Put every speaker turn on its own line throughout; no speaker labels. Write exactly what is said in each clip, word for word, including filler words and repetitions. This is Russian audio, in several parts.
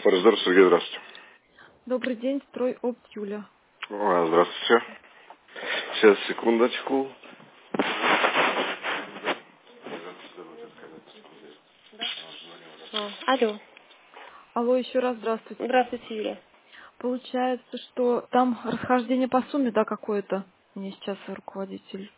Форсдор Сергей, здравствуйте.
Добрый день, строй опт Юля.
А, здравствуйте. Сейчас, секундочку.
А, алло.
Алло, еще раз здравствуйте.
Здравствуйте, Юлия.
Получается, что там расхождение по сумме, да, какое-то. Мне сейчас руководитель.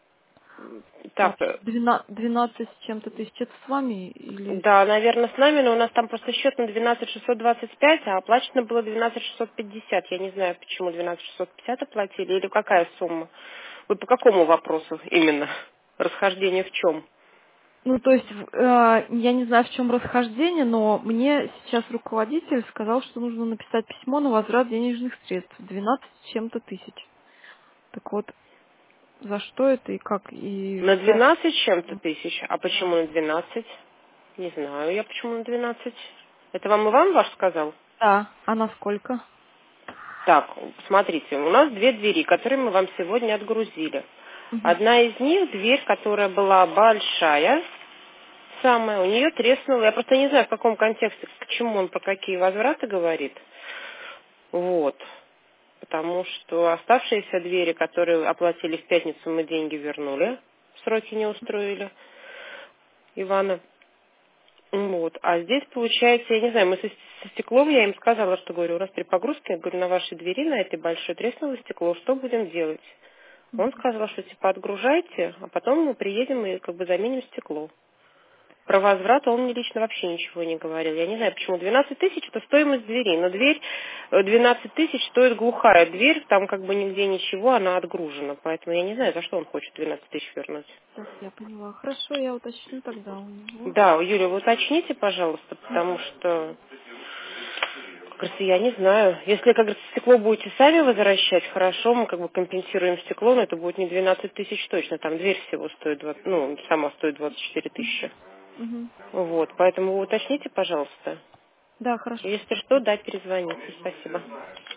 Так,
двенадцать, двенадцать с чем-то тысяч. Это с вами или...
да, наверное, с нами, но у нас там просто счет на двенадцать шестьсот двадцать пять, а оплачено было двенадцать шестьсот пятьдесят. Я не знаю, почему двенадцать шестьсот пятьдесят оплатили или какая сумма. Вы по какому вопросу именно? Расхождение в чем?
Ну, то есть, э, я не знаю, в чем расхождение, но мне сейчас руководитель сказал, что нужно написать письмо на возврат денежных средств. двенадцать с чем-то тысяч. Так вот, за что это и как? И
На
за...
двенадцать чем-то тысяч. А почему на двенадцать? Не знаю я, почему на двенадцать. Это вам Иван ваш сказал?
Да, а на сколько?
Так, смотрите, у нас две двери, которые мы вам сегодня отгрузили.
Мгм.
Одна из них, дверь, которая была большая, самая, у нее треснула. Я просто не знаю, в каком контексте, к чему он, про какие возвраты говорит. Вот. Потому что оставшиеся двери, которые оплатили в пятницу, мы деньги вернули. Сроки не устроили Ивана. Вот. А здесь, получается, я не знаю, мы со, со стеклом, я им сказала, что, говорю, у нас при погрузке, я говорю, на вашей двери, на этой большой треснуло стекло, что будем делать? Он сказал, что типа отгружайте, а потом мы приедем и как бы заменим стекло. Про возврат он мне лично вообще ничего не говорил. Я не знаю, почему. двенадцать тысяч это стоимость двери, но дверь э, двенадцать тысяч стоит глухая дверь, там как бы нигде ничего, она отгружена. Поэтому я не знаю, за что он хочет двенадцать тысяч вернуть.
Так, я поняла. Хорошо, я уточню тогда у него.
Да, Юля, вы уточните, пожалуйста, потому что, как говорится, я не знаю. Если, как говорится, стекло будете сами возвращать, хорошо, мы как бы компенсируем стекло, но это будет не двенадцать тысяч точно. Там дверь всего стоит, двадцать, ну, сама стоит двадцать четыре тысячи.
Мгм.
Вот, поэтому вы уточните, пожалуйста.
Да, хорошо.
Если что, да, перезвоните. Спасибо.